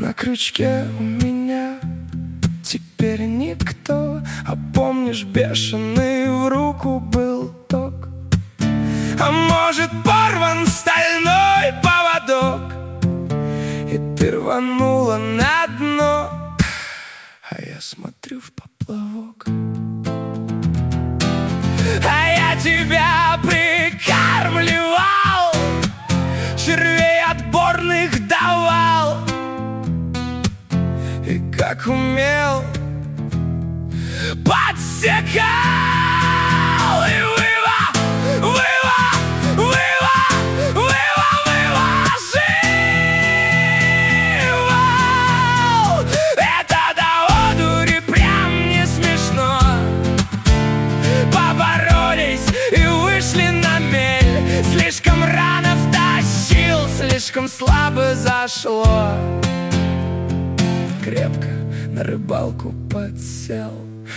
на крючке у меня теперь никто. А помнишь, бешеный в руку был ток? А может, порван стальной поводок, и ты рванула на дно, а я смотрю в поплавок. А я тебя прикармливал, червей отборных давал, и как умел подсекал, и вывозил. Это до одури прям не смешно. Поборолись и вышли на мель. Слишком рано втащил, слишком слабо зашло. Крепко на рыбалку подсел.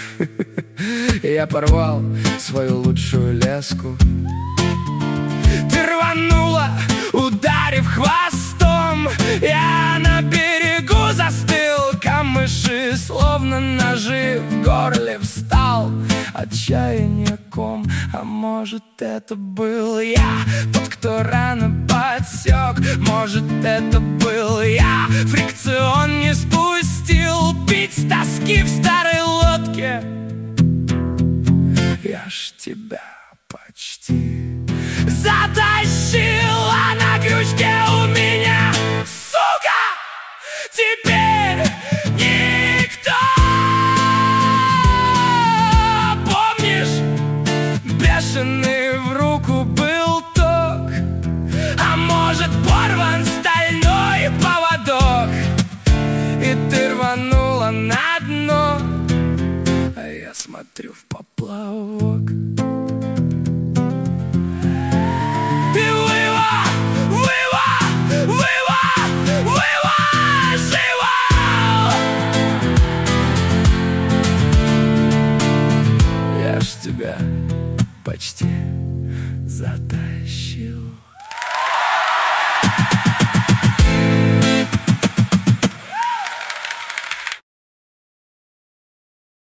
Я порвал свою лучшую леску. Ты рванула, ударив хвостом. Я на берегу застыл, камыши, словно ножи, в горле встал отчаяние ком. А может, это был я, тот, кто рано подсек? Может, это был я, фрикцион не спустил, пить с тоски в старой лодке. Я ж тебя почти затащила на крючке у меня, сука, теперь никто. Помнишь, бешеный в руку был ток? А может, порван стальной поводок, и ты рванула на дно, а я смотрю в поплавок. Я ж тебя почти затащил.